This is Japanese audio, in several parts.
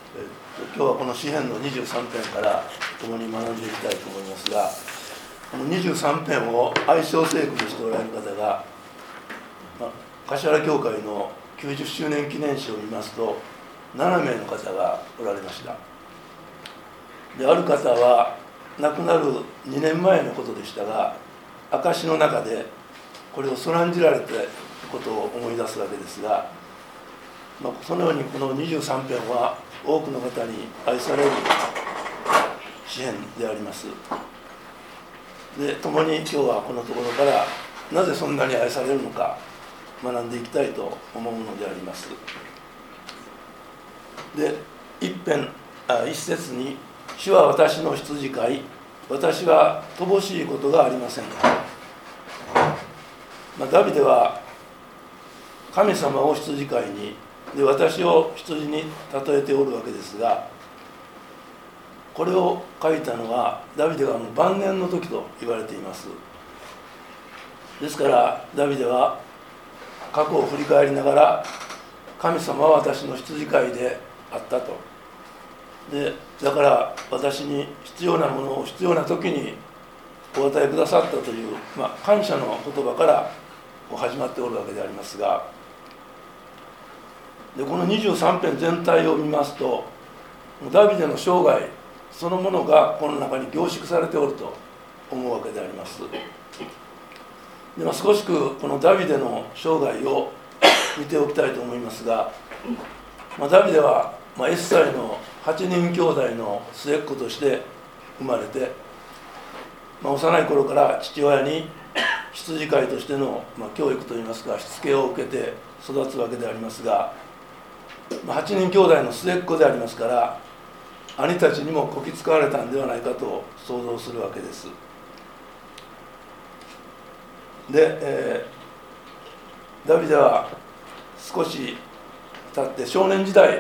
今日はこの詩編の23編から共に学んでいきたいと思いますが、この23編を愛称聖句にしておられる方が、柏原教会の90周年記念誌を見ますと7名の方がおられました。である方は亡くなる2年前のことでしたが、証の中でこれをそらんじられたことを思い出すわけですが、そのようにこの23編は多くの方に愛される詩編であります。で共に今日はこのところからなぜそんなに愛されるのか学んでいきたいと思うのであります。で一節に「主は私の羊飼い、私は乏しいことがありません」ダビデは神様を羊飼いにで私を羊に例えておるわけですが、これを書いたのはダビデが晩年の時と言われています。ですからダビデは過去を振り返りながら、神様は私の羊飼いであったと。でだから私に必要なものを必要な時にお与えくださったという、感謝の言葉から始まっておるわけでありますが、でこの23編全体を見ますと、ダビデの生涯そのものがこの中に凝縮されておると思うわけであります。で少しくこのダビデの生涯を見ておきたいと思いますが、ダビデはエッサイの8人兄弟の末っ子として生まれて、幼い頃から父親に羊飼いとしての教育といいますかしつけを受けて育つわけでありますが、8人兄弟の末っ子でありますから、兄たちにもこき使われたんではないかと想像するわけです。で、ダビデは少し経って少年時代、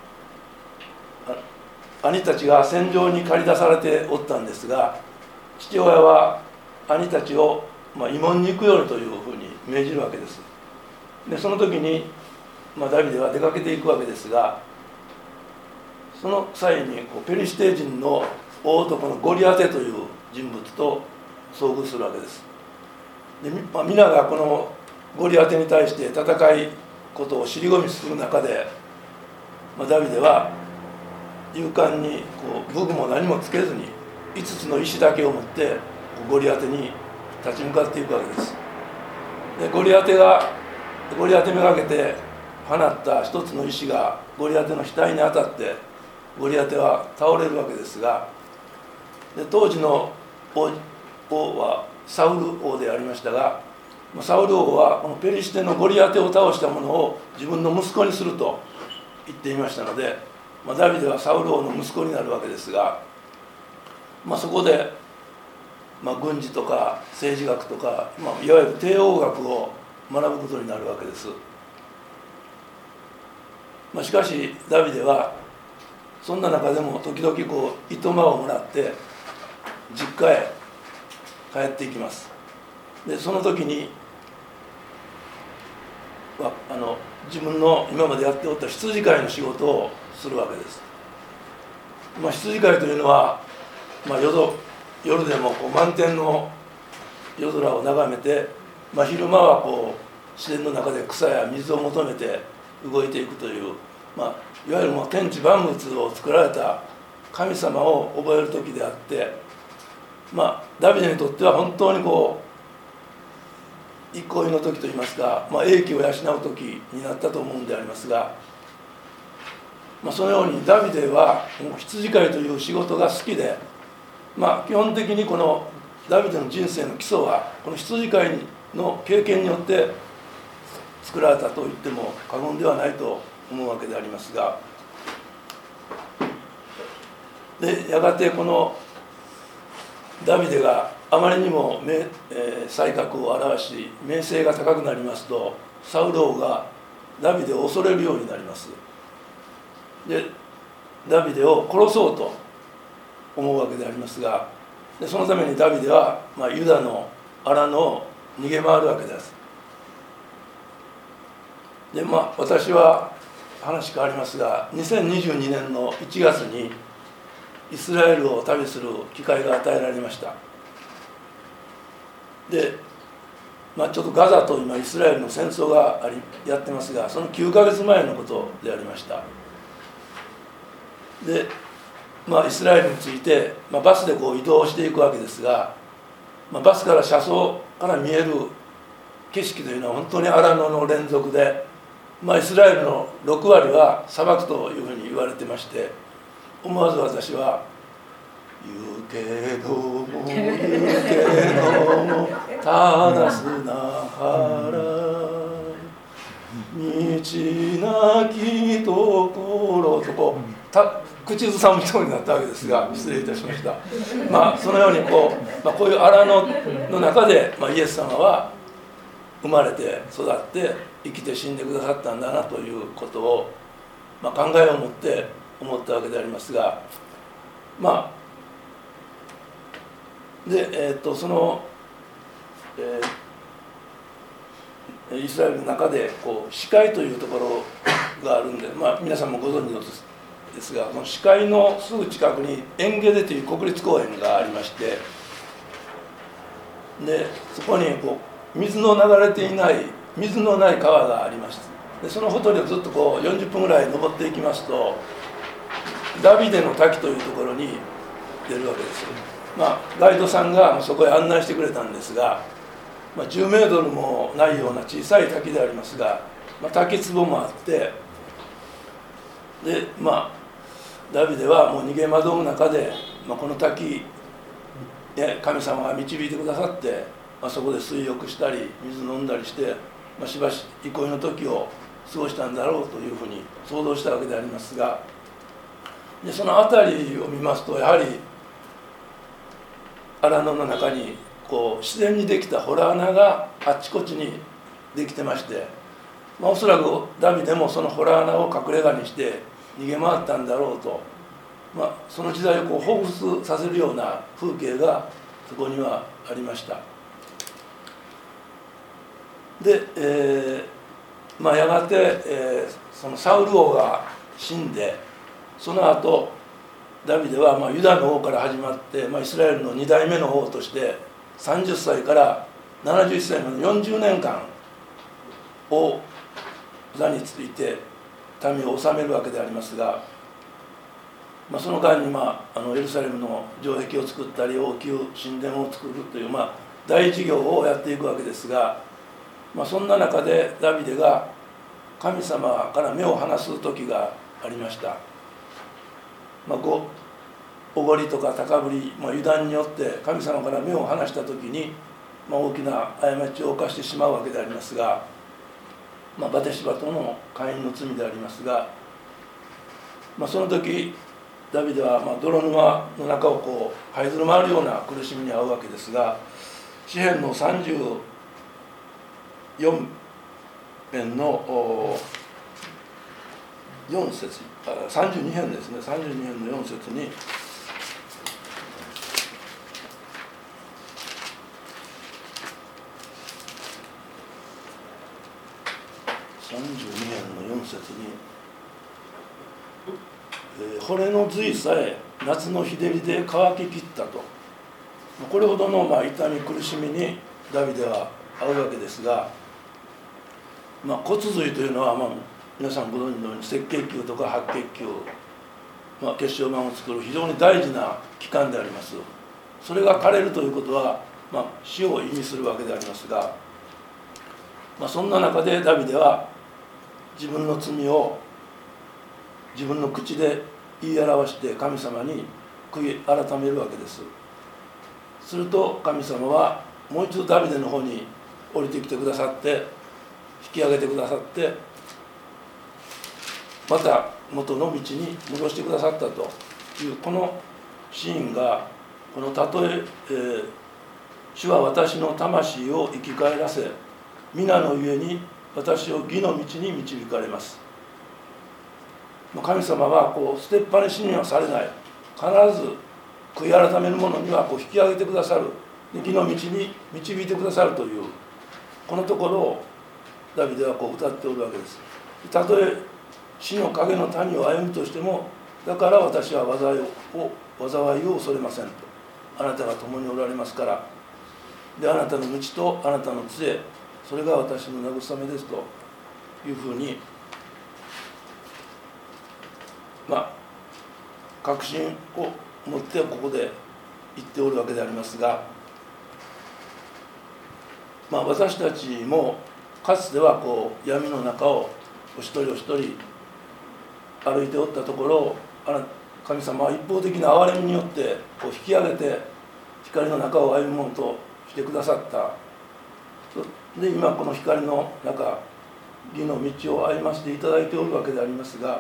兄たちが戦場に駆り出されておったんですが、父親は兄たちを慰問に行くようにというふうに命じるわけです。でその時に、ダビデは出かけていくわけですが、その際にペリシテ人の大男のゴリアテという人物と遭遇するわけです。で皆がこのゴリアテに対して戦いことを尻込みする中で、ダビデは勇敢に武具も何もつけずに5つの石だけを持ってゴリアテに立ち向かっていくわけです。でゴリアテめがけて放った一つの石がゴリアテの額に当たってゴリアテは倒れるわけですが、で当時の王はサウル王でありましたが、サウル王はこのペリシテのゴリアテを倒したものを自分の息子にすると言っていましたので、ダビデはサウル王の息子になるわけですが、そこで、軍事とか政治学とか、いわゆる帝王学を学ぶことになるわけです。しかしダビデはそんな中でも時々いとまをもらって実家へ帰っていきます。でその時に自分の今までやっておった羊飼いの仕事をするわけです。羊飼いというのは、夜でも満天の夜空を眺めて、昼間は自然の中で草や水を求めて動いていくという、いわゆる天地万物を作られた神様を覚える時であって、ダビデにとっては本当に憩いの時といいますか、英気を養う時になったと思うんでありますが、そのようにダビデは羊飼いという仕事が好きで、基本的にこのダビデの人生の基礎はこの羊飼いの経験によって作られたと言っても過言ではないと思うわけでありますが、でやがてこのダビデがあまりにも才覚を表し名声が高くなりますと、サウル王がダビデを恐れるようになります。でダビデを殺そうと思うわけでありますが、でそのためにダビデは、ユダの荒野を逃げ回るわけです。で私は話変わりますが、2022年の1月にイスラエルを旅する機会が与えられました。で、ちょっとガザと今イスラエルの戦争がやってますが、その9ヶ月前のことでありました。で、イスラエルについて、バスで移動していくわけですが、バスから車窓から見える景色というのは本当に荒野の連続で、イスラエルの6割は砂漠というふうに言われてまして、思わず私は「言うけども言うけどもただすなはら道なきところ」と口ずさむ人になったわけですが、失礼いたしました。そのようにこういう荒野の中で、イエス様は生まれて育って生きて死んでくださったんだなということを、考えを持って思ったわけでありますが、でその、イスラエルの中で死海というところがあるんで、皆さんもご存知のですが、この死海のすぐ近くにエンゲデという国立公園がありまして、でそこに水の流れていない水のない川がありました。でそのほとりをずっと40分ぐらい登っていきますと、ダビデの滝というところに出るわけです。ガイドさんがそこへ案内してくれたんですが、10メートルもないような小さい滝でありますが、滝壺もあって、でダビデはもう逃げ惑う中で、この滝神様が導いてくださって、そこで水浴したり水飲んだりして、しばし憩いの時を過ごしたんだろうというふうに想像したわけでありますが、でその辺りを見ますと、やはり荒野の中に自然にできた洞穴があちこちにできてまして、おそらくダビデもその洞穴を隠れ家にして逃げ回ったんだろうと、その時代を彷彿させるような風景がそこにはありました。で、やがて、そのサウル王が死んで、その後ダビデはユダの王から始まって、イスラエルの2代目の王として30歳から71歳まで40年間を座について民を治めるわけでありますが、その間にエルサレムの城壁を作ったり王宮神殿を作るという大事業をやっていくわけですが、そんな中でダビデが神様から目を離す時がありました。おごりとか高ぶり、油断によって神様から目を離した時に、大きな過ちを犯してしまうわけでありますが、バテシバとの姦淫の罪でありますが、その時ダビデは泥沼の中を這いずり回るような苦しみに遭うわけですが、詩編の34編の4節、32編ですね、32編の4節に32編の4節に惚れの髄さえ夏の日照りで乾ききったと、これほどの痛み苦しみにダビデは遭うわけですが、骨髄というのは皆さんご存知のように赤血球とか白血球、血小板を作る非常に大事な器官であります。それが枯れるということは、死を意味するわけでありますが、そんな中でダビデは自分の罪を自分の口で言い表して神様に悔い改めるわけです。すると神様はもう一度ダビデの方に降りてきてくださって、引き上げてくださって、また元の道に戻してくださったという、このシーンが、このたとえ主は私の魂を生き返らせ、皆のゆえに私を義の道に導かれます。神様は捨てっぱなしにはされない、必ず悔い改める者には引き上げてくださる、義の道に導いてくださるという、このところをダビデは歌っておるわけです。たとえ死の影の谷を歩むとしても、だから私は災いを恐れませんと。あなたが共におられますから。で、あなたの道とあなたの杖、それが私の慰めですというふうに、確信を持ってここで言っておるわけでありますが、私たちもかつては闇の中をお一人お一人歩いておったところを、神様は一方的な憐れみによって引き上げて光の中を歩むものとしてくださった。で、今この光の中、義の道を歩ませていただいておるわけでありますが、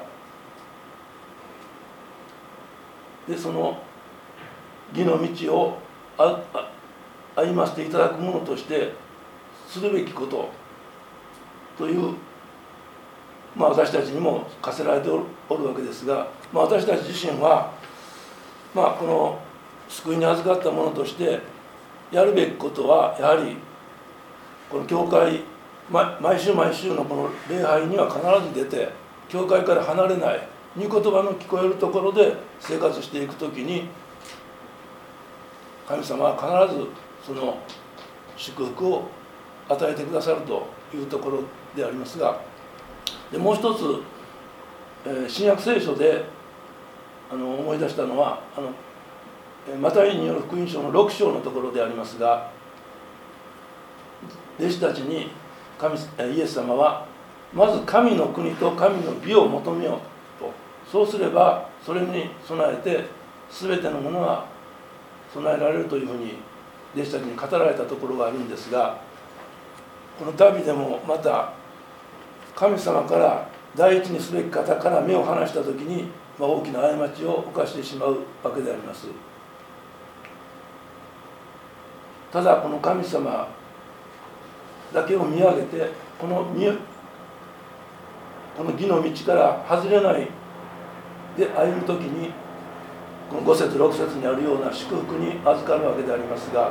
でその義の道を歩ませていただくものとしてするべきことという、私たちにも課せられておるわけですが、私たち自身は、この救いに預かったものとしてやるべきことは、やはりこの教会、毎週毎週のこの礼拝には必ず出て、教会から離れない、御言葉の聞こえるところで生活していくときに、神様は必ずその祝福を与えてくださるというところでありますが、でもう一つ、新約聖書で思い出したのは、マタイによる福音書の6章のところでありますが、弟子たちにイエス様は、まず神の国と神の義を求めようと。そうすればそれに備えて全てのものは備えられるというふうに弟子たちに語られたところがあるんですが、この旅でもまた神様から第一にすべき方から目を離した時に、大きな過ちを犯してしまうわけであります。ただこの神様だけを見上げて、この義の道から外れないで歩むときに、この5節6節にあるような祝福に預かるわけでありますが、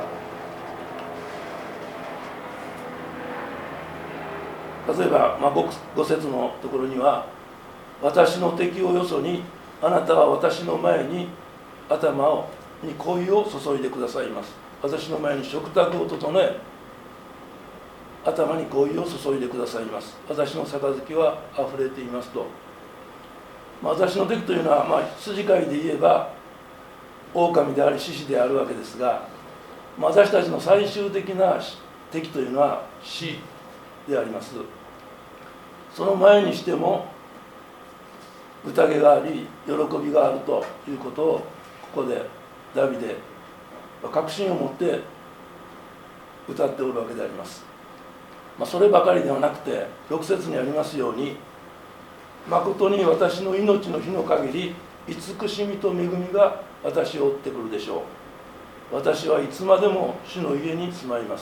例えば、5節のところには、私の敵をよそにあなたは私の前に頭に香油を注いでくださいます。私の前に食卓を整え、頭に香油を注いでくださいます。私の杯はあふれていますと。私の敵というのは、羊飼いで言えば狼であり獅子であるわけですが、私たちの最終的な敵というのは死であります。その前にしても宴があり喜びがあるということを、ここでダビデ確信を持って歌っておるわけであります。そればかりではなくて、6節にありますように、誠に私の命の日の限り慈しみと恵みが私を追ってくるでしょう。私はいつまでも主の家に住まいます。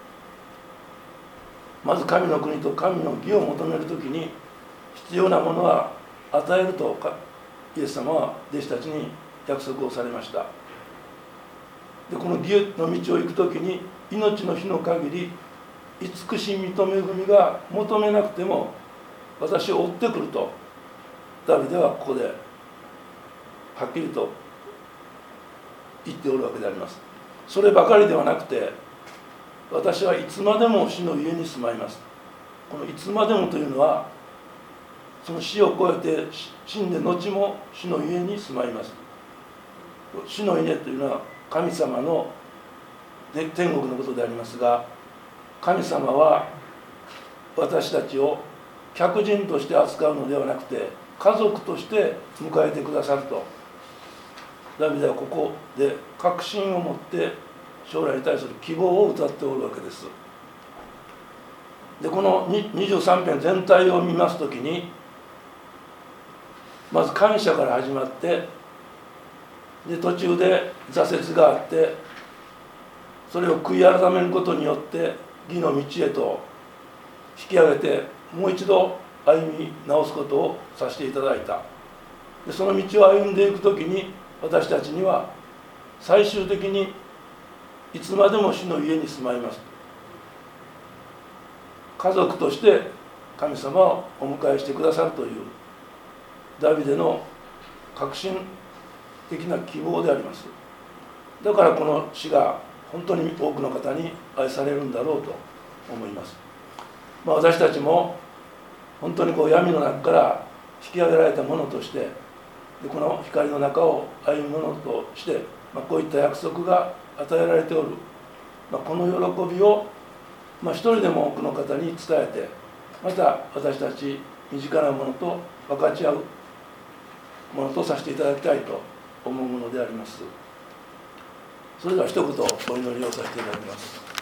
まず神の国と神の義を求めるときに必要なものは与えるとイエス様は弟子たちに約束をされました。でこの義の道を行くときに、命の日の限り慈しみと恵みが求めなくても私を追ってくると、ダビデはここではっきりと言っておるわけであります。そればかりではなくて、私はいつまでも主の家に住まいます。このいつまでもというのは、その死を越えて死んで後も主の家に住まいます。主の家というのは神様の天国のことでありますが、神様は私たちを客人として扱うのではなくて、家族として迎えてくださると、ダビデはここで確信を持って将来に対する希望を歌っておるわけです。でこの23編全体を見ますときに、まず感謝から始まって、で途中で挫折があって、それを悔い改めることによって義の道へと引き上げて、もう一度歩み直すことをさせていただいた。でその道を歩んでいくときに、私たちには最終的にいつまでも主の家に住まいます、家族として神様をお迎えしてくださるというダビデの革新的な希望であります。だからこの詩が本当に多くの方に愛されるんだろうと思います。私たちも本当に闇の中から引き上げられたものとして、この光の中を歩むものとして、こういった約束が与えられておる、この喜びを一人でも多くの方に伝えて、また私たち身近なものと分かち合うものとさせていただきたいと思うものであります。それでは一言お祈りをさせていただきます。